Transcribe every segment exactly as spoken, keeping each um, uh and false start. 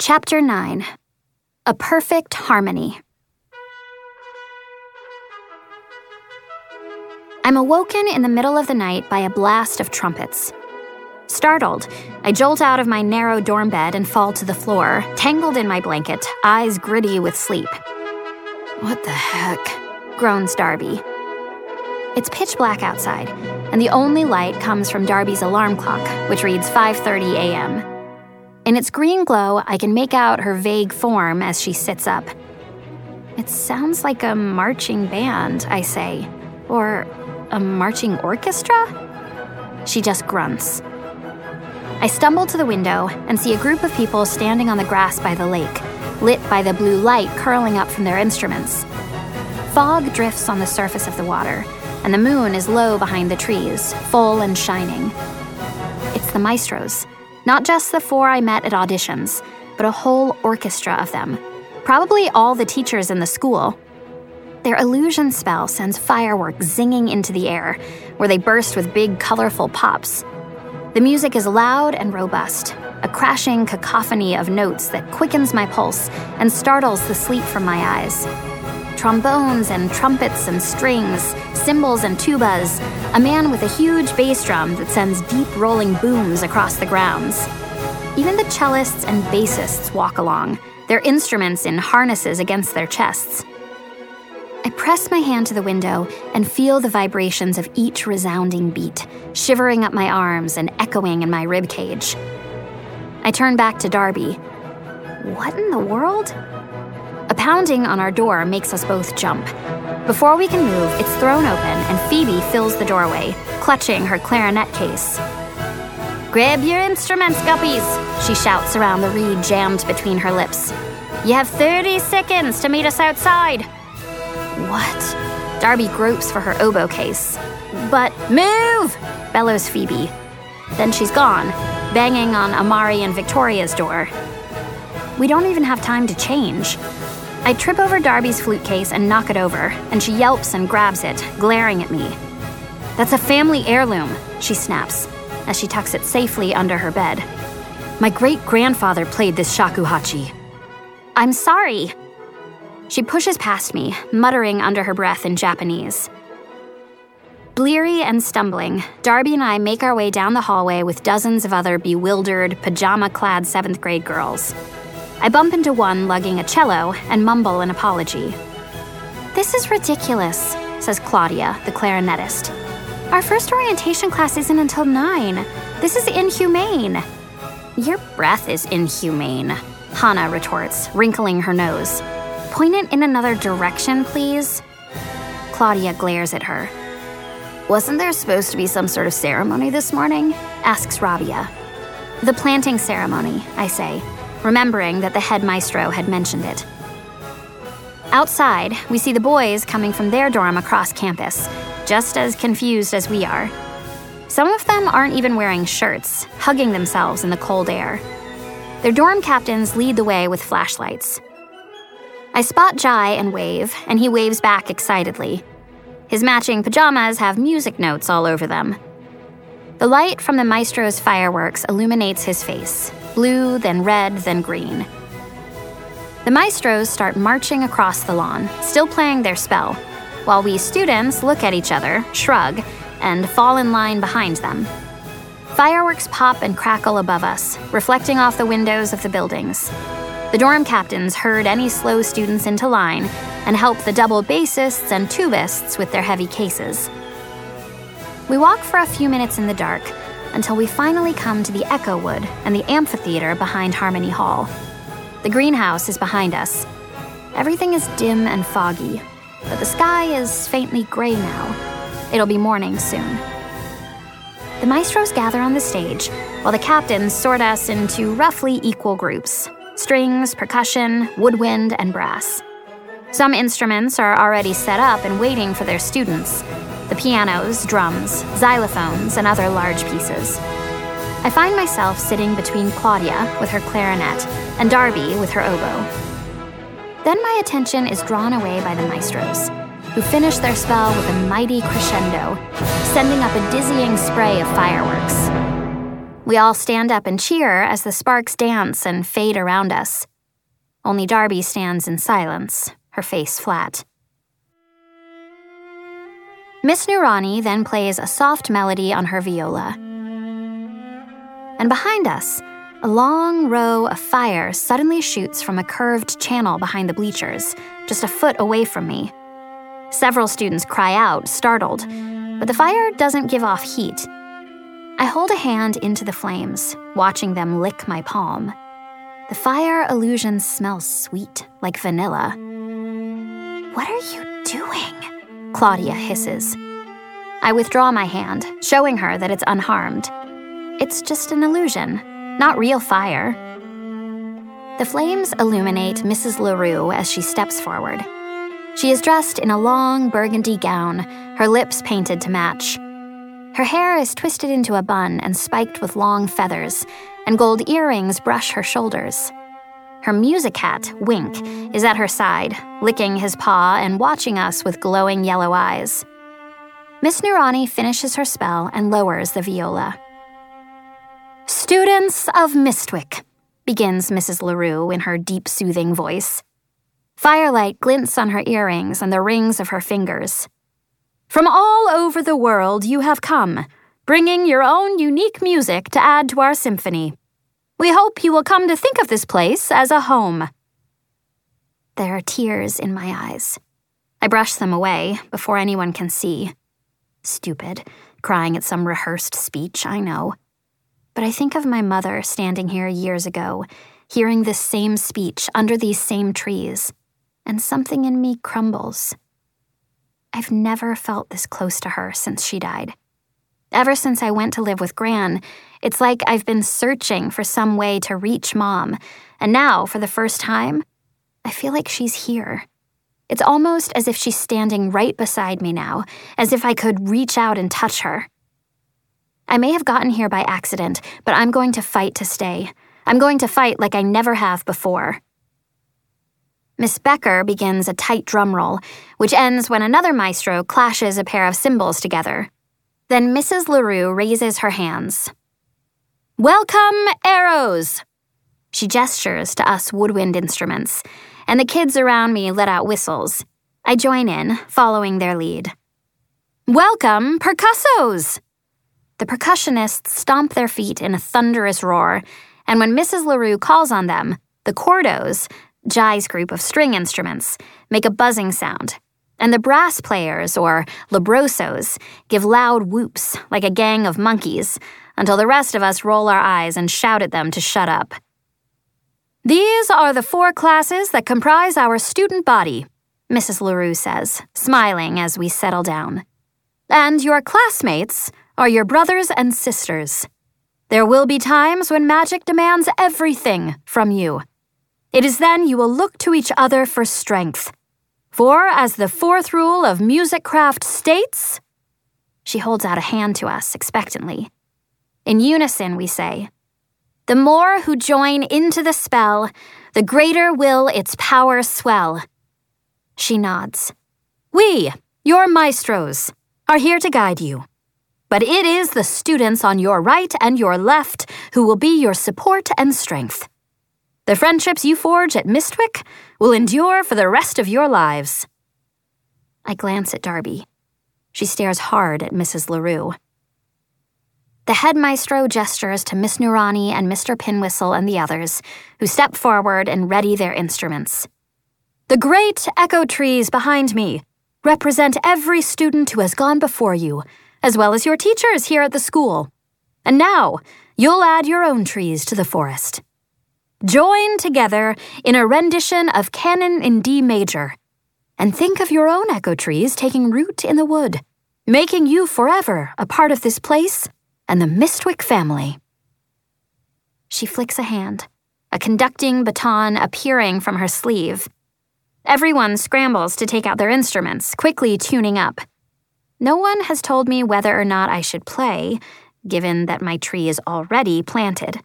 Chapter nine. A Perfect Harmony. I'm awoken in the middle of the night by a blast of trumpets. Startled, I jolt out of my narrow dorm bed and fall to the floor, tangled in my blanket, eyes gritty with sleep. "What the heck?" groans Darby. It's pitch black outside, and the only light comes from Darby's alarm clock, which reads five thirty a.m. In its green glow, I can make out her vague form as she sits up. "It sounds like a marching band," I say. "Or a marching orchestra?" She just grunts. I stumble to the window and see a group of people standing on the grass by the lake, lit by the blue light curling up from their instruments. Fog drifts on the surface of the water, and the moon is low behind the trees, full and shining. It's the maestros. Not just the four I met at auditions, but a whole orchestra of them. Probably all the teachers in the school. Their illusion spell sends fireworks zinging into the air, where they burst with big, colorful pops. The music is loud and robust, a crashing cacophony of notes that quickens my pulse and startles the sleep from my eyes. Trombones and trumpets and strings, cymbals and tubas, a man with a huge bass drum that sends deep rolling booms across the grounds. Even the cellists and bassists walk along, their instruments in harnesses against their chests. I press my hand to the window and feel the vibrations of each resounding beat, shivering up my arms and echoing in my ribcage. I turn back to Darby. What in the world? A pounding on our door makes us both jump. Before we can move, it's thrown open and Phoebe fills the doorway, clutching her clarinet case. "Grab your instruments, guppies," she shouts around the reed jammed between her lips. "You have thirty seconds to meet us outside." What? Darby gropes for her oboe case. "But move!" bellows Phoebe. Then she's gone, banging on Amari and Victoria's door. We don't even have time to change. I trip over Darby's flute case and knock it over, and she yelps and grabs it, glaring at me. "That's a family heirloom," she snaps, as she tucks it safely under her bed. "My great-grandfather played this shakuhachi." "I'm sorry." She pushes past me, muttering under her breath in Japanese. Bleary and stumbling, Darby and I make our way down the hallway with dozens of other bewildered, pajama-clad seventh-grade girls. I bump into one lugging a cello and mumble an apology. "This is ridiculous," says Claudia, the clarinetist. "Our first orientation class isn't until nine. This is inhumane." "Your breath is inhumane," Hannah retorts, wrinkling her nose. "Point it in another direction, please." Claudia glares at her. "Wasn't there supposed to be some sort of ceremony this morning?" asks Rabia. "The planting ceremony," I say, remembering that the head maestro had mentioned it. Outside, we see the boys coming from their dorm across campus, just as confused as we are. Some of them aren't even wearing shirts, hugging themselves in the cold air. Their dorm captains lead the way with flashlights. I spot Jai and wave, and he waves back excitedly. His matching pajamas have music notes all over them. The light from the maestro's fireworks illuminates his face, blue, then red, then green. The maestros start marching across the lawn, still playing their spell, while we students look at each other, shrug, and fall in line behind them. Fireworks pop and crackle above us, reflecting off the windows of the buildings. The dorm captains herd any slow students into line and help the double bassists and tubists with their heavy cases. We walk for a few minutes in the dark until we finally come to the Echo Wood and the amphitheater behind Harmony Hall. The greenhouse is behind us. Everything is dim and foggy, but the sky is faintly gray now. It'll be morning soon. The maestros gather on the stage while the captains sort us into roughly equal groups: strings, percussion, woodwind, and brass. Some instruments are already set up and waiting for their students: the pianos, drums, xylophones, and other large pieces. I find myself sitting between Claudia with her clarinet and Darby with her oboe. Then my attention is drawn away by the maestros, who finish their spell with a mighty crescendo, sending up a dizzying spray of fireworks. We all stand up and cheer as the sparks dance and fade around us. Only Darby stands in silence, her face flat. Miss Nurani then plays a soft melody on her viola. And behind us, a long row of fire suddenly shoots from a curved channel behind the bleachers, just a foot away from me. Several students cry out, startled, but the fire doesn't give off heat. I hold a hand into the flames, watching them lick my palm. The fire illusion smells sweet, like vanilla. "What are you doing?" Claudia hisses. I withdraw my hand, showing her that it's unharmed. It's just an illusion, not real fire. The flames illuminate Missus LaRue as she steps forward. She is dressed in a long burgundy gown, her lips painted to match. Her hair is twisted into a bun and spiked with long feathers, and gold earrings brush her shoulders. Her music hat, Wink, is at her side, licking his paw and watching us with glowing yellow eyes. Miss Nurani finishes her spell and lowers the viola. "Students of Mistwick," begins Missus LaRue in her deep, soothing voice. Firelight glints on her earrings and the rings of her fingers. "From all over the world you have come, bringing your own unique music to add to our symphony. We hope you will come to think of this place as a home." There are tears in my eyes. I brush them away before anyone can see. Stupid, crying at some rehearsed speech, I know. But I think of my mother standing here years ago, hearing this same speech under these same trees, and something in me crumbles. I've never felt this close to her since she died. Ever since I went to live with Gran, it's like I've been searching for some way to reach Mom, and now, for the first time, I feel like she's here. It's almost as if she's standing right beside me now, as if I could reach out and touch her. I may have gotten here by accident, but I'm going to fight to stay. I'm going to fight like I never have before. Miss Becker begins a tight drum roll, which ends when another maestro clashes a pair of cymbals together. Then Missus LaRue raises her hands. "Welcome, arrows!" She gestures to us woodwind instruments, and the kids around me let out whistles. I join in, following their lead. "Welcome, percussos!" The percussionists stomp their feet in a thunderous roar, and when Missus LaRue calls on them, the cordos, Jai's group of string instruments, make a buzzing sound, and the brass players, or labrosos, give loud whoops like a gang of monkeys, until the rest of us roll our eyes and shout at them to shut up. "These are the four classes that comprise our student body," Missus LaRue says, smiling as we settle down. "And your classmates are your brothers and sisters. There will be times when magic demands everything from you. It is then you will look to each other for strength. For, as the fourth rule of music craft states," she holds out a hand to us expectantly. In unison, we say, "The more who join into the spell, the greater will its power swell." She nods. "We, your maestros, are here to guide you. But it is the students on your right and your left who will be your support and strength. The friendships you forge at Mistwick will endure for the rest of your lives." I glance at Darby. She stares hard at Missus LaRue. The head maestro gestures to Miss Nurani and Mister Pinwhistle and the others, who step forward and ready their instruments. "The great echo trees behind me represent every student who has gone before you, as well as your teachers here at the school. And now, you'll add your own trees to the forest. Join together in a rendition of Canon in D major, and think of your own echo trees taking root in the wood, making you forever a part of this place and the Mistwick family." She flicks a hand, a conducting baton appearing from her sleeve. Everyone scrambles to take out their instruments, quickly tuning up. No one has told me whether or not I should play, given that my tree is already planted.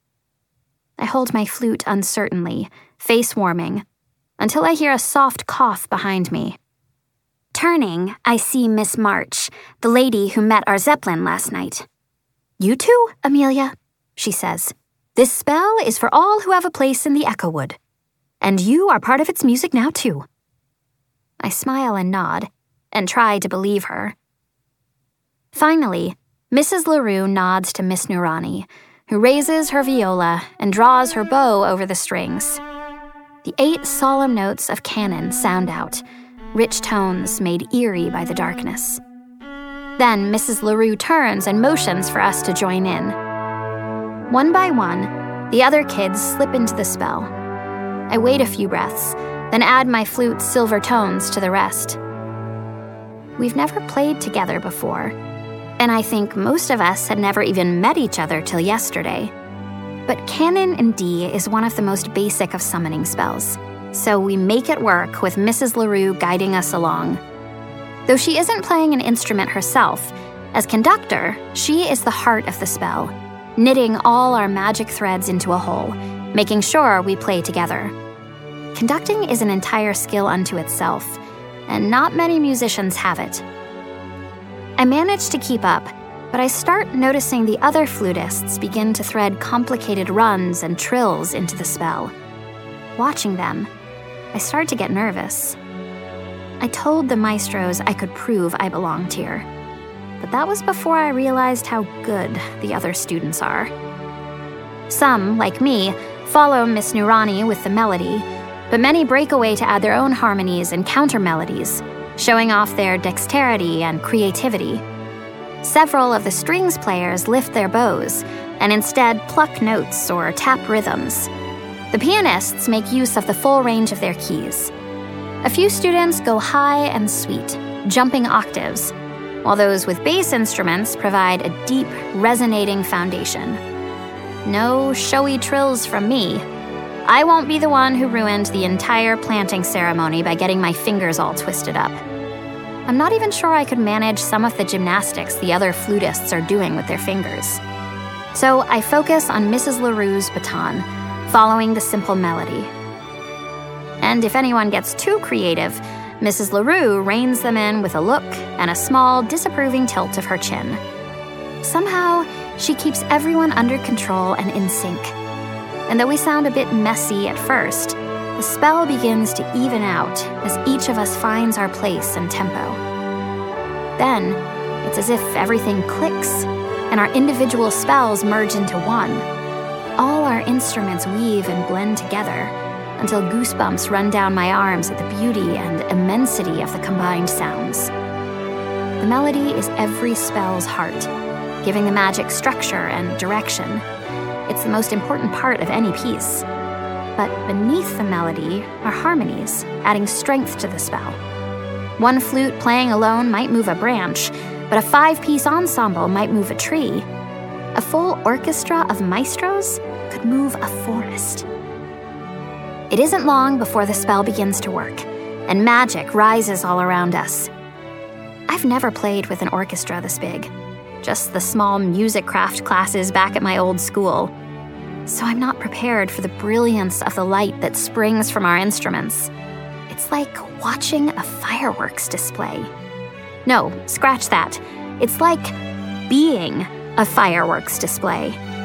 I hold my flute uncertainly, face warming, until I hear a soft cough behind me. Turning, I see Miss March, the lady who met our Zeppelin last night. "You two, Amelia?" she says. "This spell is for all who have a place in the Echo Wood. And you are part of its music now, too." I smile and nod, and try to believe her. Finally, Missus LaRue nods to Miss Nurani, who raises her viola and draws her bow over the strings. The eight solemn notes of canon sound out, rich tones made eerie by the darkness. Then Missus LaRue turns and motions for us to join in. One by one, the other kids slip into the spell. I wait a few breaths, then add my flute's silver tones to the rest. We've never played together before, and I think most of us had never even met each other till yesterday. But Canon in D is one of the most basic of summoning spells, so we make it work with Missus LaRue guiding us along. Though she isn't playing an instrument herself, as conductor, she is the heart of the spell, knitting all our magic threads into a whole, making sure we play together. Conducting is an entire skill unto itself, and not many musicians have it. I manage to keep up, but I start noticing the other flutists begin to thread complicated runs and trills into the spell. Watching them, I start to get nervous. I told the maestros I could prove I belonged here, but that was before I realized how good the other students are. Some, like me, follow Miss Nurani with the melody, but many break away to add their own harmonies and counter-melodies, showing off their dexterity and creativity. Several of the strings players lift their bows and instead pluck notes or tap rhythms. The pianists make use of the full range of their keys. A few students go high and sweet, jumping octaves, while those with bass instruments provide a deep, resonating foundation. No showy trills from me. I won't be the one who ruined the entire planting ceremony by getting my fingers all twisted up. I'm not even sure I could manage some of the gymnastics the other flutists are doing with their fingers. So I focus on Missus LaRue's baton, following the simple melody. And if anyone gets too creative, Missus LaRue reins them in with a look and a small, disapproving tilt of her chin. Somehow, she keeps everyone under control and in sync. And though we sound a bit messy at first, the spell begins to even out as each of us finds our place and tempo. Then, it's as if everything clicks and our individual spells merge into one. All our instruments weave and blend together until goosebumps run down my arms at the beauty and immensity of the combined sounds. The melody is every spell's heart, giving the magic structure and direction. It's the most important part of any piece. But beneath the melody are harmonies, adding strength to the spell. One flute playing alone might move a branch, but a five-piece ensemble might move a tree. A full orchestra of maestros could move a forest. It isn't long before the spell begins to work, and magic rises all around us. I've never played with an orchestra this big, just the small music craft classes back at my old school. So I'm not prepared for the brilliance of the light that springs from our instruments. It's like watching a fireworks display. No, scratch that. It's like being a fireworks display.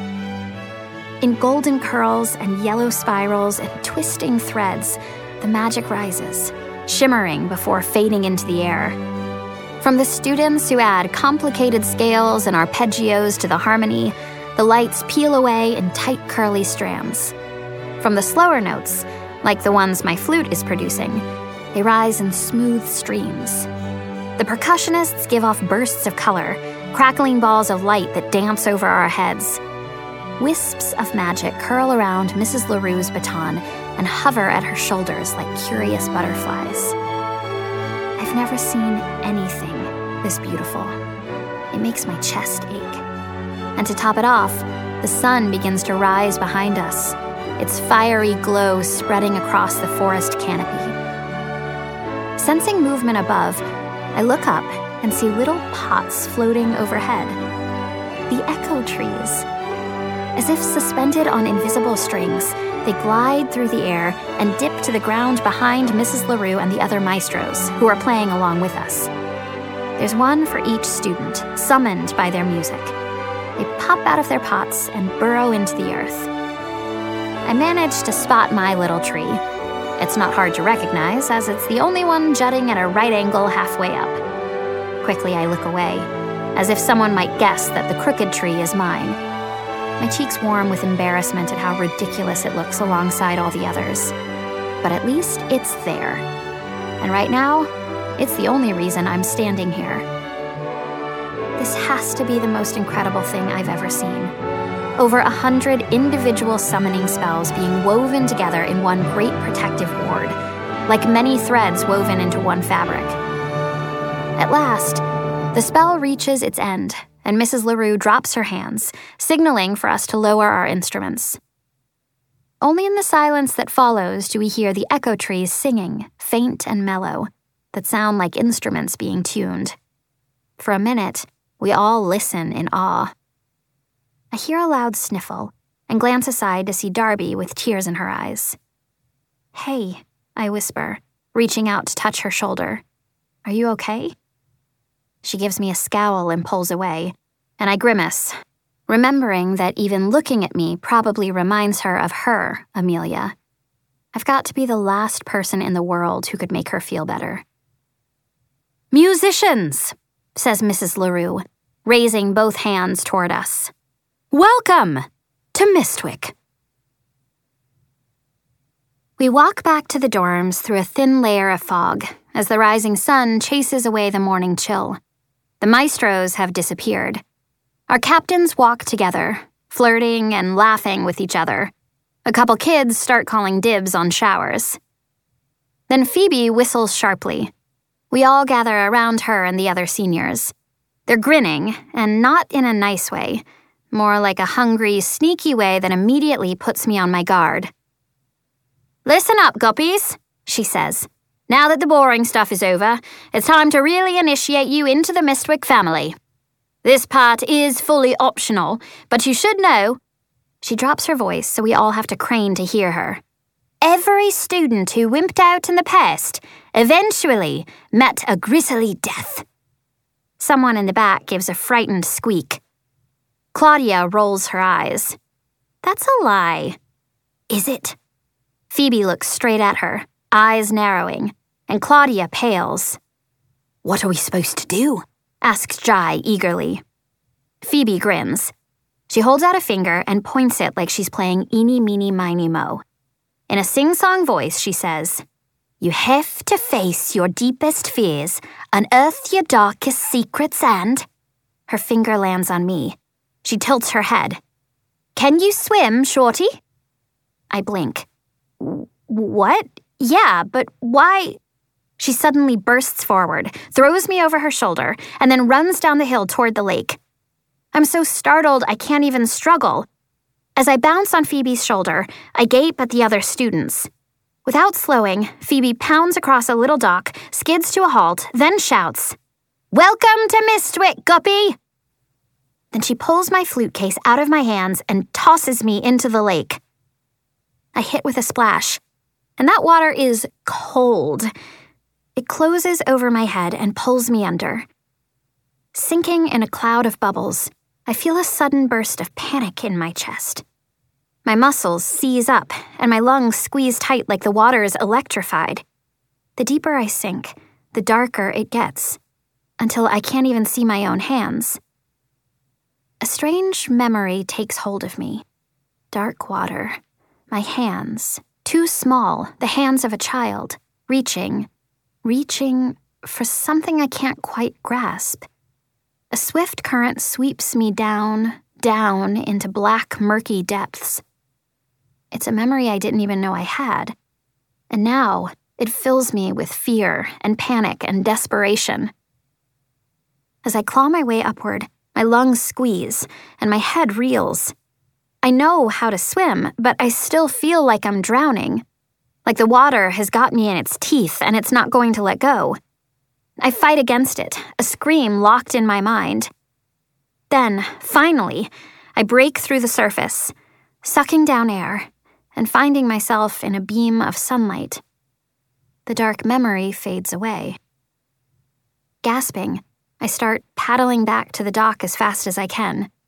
In golden curls and yellow spirals and twisting threads, the magic rises, shimmering before fading into the air. From the students who add complicated scales and arpeggios to the harmony, the lights peel away in tight, curly strands. From the slower notes, like the ones my flute is producing, they rise in smooth streams. The percussionists give off bursts of color, crackling balls of light that dance over our heads. Wisps of magic curl around Missus LaRue's baton and hover at her shoulders like curious butterflies. I've never seen anything this beautiful. It makes my chest ache. And to top it off, the sun begins to rise behind us, its fiery glow spreading across the forest canopy. Sensing movement above, I look up and see little pots floating overhead. The echo trees. As if suspended on invisible strings, they glide through the air and dip to the ground behind Missus LaRue and the other maestros, who are playing along with us. There's one for each student, summoned by their music. They pop out of their pots and burrow into the earth. I manage to spot my little tree. It's not hard to recognize, as it's the only one jutting at a right angle halfway up. Quickly, I look away, as if someone might guess that the crooked tree is mine. My cheeks warm with embarrassment at how ridiculous it looks alongside all the others. But at least it's there. And right now, it's the only reason I'm standing here. This has to be the most incredible thing I've ever seen. Over a hundred individual summoning spells being woven together in one great protective ward, like many threads woven into one fabric. At last, the spell reaches its end, and Missus LaRue drops her hands, signaling for us to lower our instruments. Only in the silence that follows do we hear the echo trees singing, faint and mellow, that sound like instruments being tuned. For a minute, we all listen in awe. I hear a loud sniffle and glance aside to see Darby with tears in her eyes. "Hey," I whisper, reaching out to touch her shoulder. "Are you okay?" She gives me a scowl and pulls away, and I grimace, remembering that even looking at me probably reminds her of her, Amelia. I've got to be the last person in the world who could make her feel better. "Musicians," says Missus LaRue, raising both hands toward us. "Welcome to Mistwick." We walk back to the dorms through a thin layer of fog as the rising sun chases away the morning chill. The maestros have disappeared. Our captains walk together, flirting and laughing with each other. A couple kids start calling dibs on showers. Then Phoebe whistles sharply. We all gather around her and the other seniors. They're grinning, and not in a nice way, more like a hungry, sneaky way that immediately puts me on my guard. "Listen up, guppies," she says. "Now that the boring stuff is over, it's time to really initiate you into the Mistwick family. This part is fully optional, but you should know..." She drops her voice so we all have to crane to hear her. "Every student who wimped out in the past eventually met a grisly death." Someone in the back gives a frightened squeak. Claudia rolls her eyes. "That's a lie." "Is it?" Phoebe looks straight at her, eyes narrowing, and Claudia pales. "What are we supposed to do?" asks Jai eagerly. Phoebe grins. She holds out a finger and points it like she's playing Eeny, Meeny, Miny, Mo. In a sing-song voice, she says, "You have to face your deepest fears, unearth your darkest secrets, and..." Her finger lands on me. She tilts her head. "Can you swim, Shorty?" I blink. "What? Yeah, but why?" She suddenly bursts forward, throws me over her shoulder, and then runs down the hill toward the lake. I'm so startled I can't even struggle. As I bounce on Phoebe's shoulder, I gape at the other students. Without slowing, Phoebe pounds across a little dock, skids to a halt, then shouts, "Welcome to Mistwick, Guppy!" Then she pulls my flute case out of my hands and tosses me into the lake. I hit with a splash, and that water is cold. It closes over my head and pulls me under. Sinking in a cloud of bubbles, I feel a sudden burst of panic in my chest. My muscles seize up, and my lungs squeeze tight like the water is electrified. The deeper I sink, the darker it gets, until I can't even see my own hands. A strange memory takes hold of me. Dark water, my hands, too small, the hands of a child, reaching, reaching for something I can't quite grasp. A swift current sweeps me down, down into black, murky depths. It's a memory I didn't even know I had. And now it fills me with fear and panic and desperation. As I claw my way upward, my lungs squeeze and my head reels. I know how to swim, but I still feel like I'm drowning. Like the water has got me in its teeth and it's not going to let go. I fight against it, a scream locked in my mind. Then, finally, I break through the surface, sucking down air and finding myself in a beam of sunlight. The dark memory fades away. Gasping, I start paddling back to the dock as fast as I can.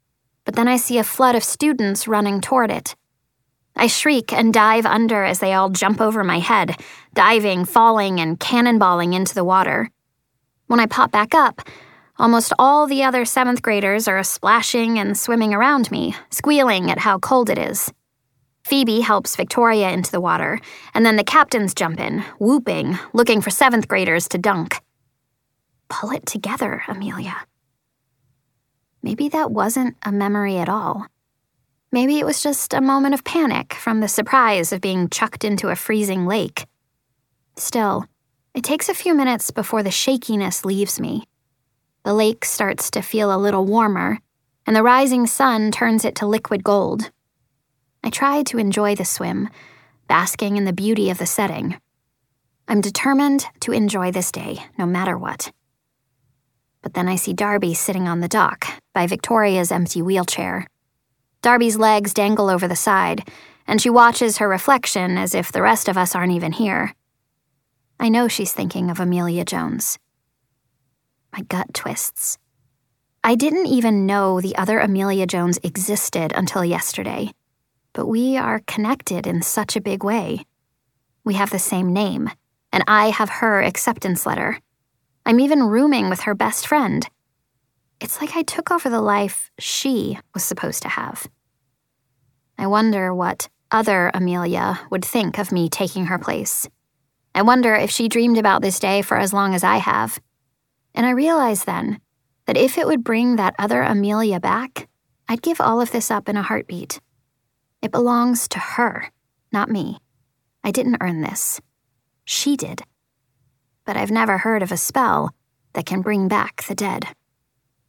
but then I see a flood of students running toward it. I shriek and dive under as they all jump over my head, diving, falling, and cannonballing into the water. When I pop back up, almost all the other seventh graders are splashing and swimming around me, squealing at how cold it is. Phoebe helps Victoria into the water, and then the captains jump in, whooping, looking for seventh graders to dunk. Pull it together, Amelia. Maybe that wasn't a memory at all. Maybe it was just a moment of panic from the surprise of being chucked into a freezing lake. Still, it takes a few minutes before the shakiness leaves me. The lake starts to feel a little warmer, and the rising sun turns it to liquid gold. I try to enjoy the swim, basking in the beauty of the setting. I'm determined to enjoy this day, no matter what. But then I see Darby sitting on the dock, by Victoria's empty wheelchair. Darby's legs dangle over the side, and she watches her reflection as if the rest of us aren't even here. I know she's thinking of Amelia Jones. My gut twists. I didn't even know the other Amelia Jones existed until yesterday. But we are connected in such a big way. We have the same name, and I have her acceptance letter. I'm even rooming with her best friend. It's like I took over the life she was supposed to have. I wonder what other Amelia would think of me taking her place. I wonder if she dreamed about this day for as long as I have. And I realize then that if it would bring that other Amelia back, I'd give all of this up in a heartbeat. It belongs to her, not me. I didn't earn this. She did. But I've never heard of a spell that can bring back the dead.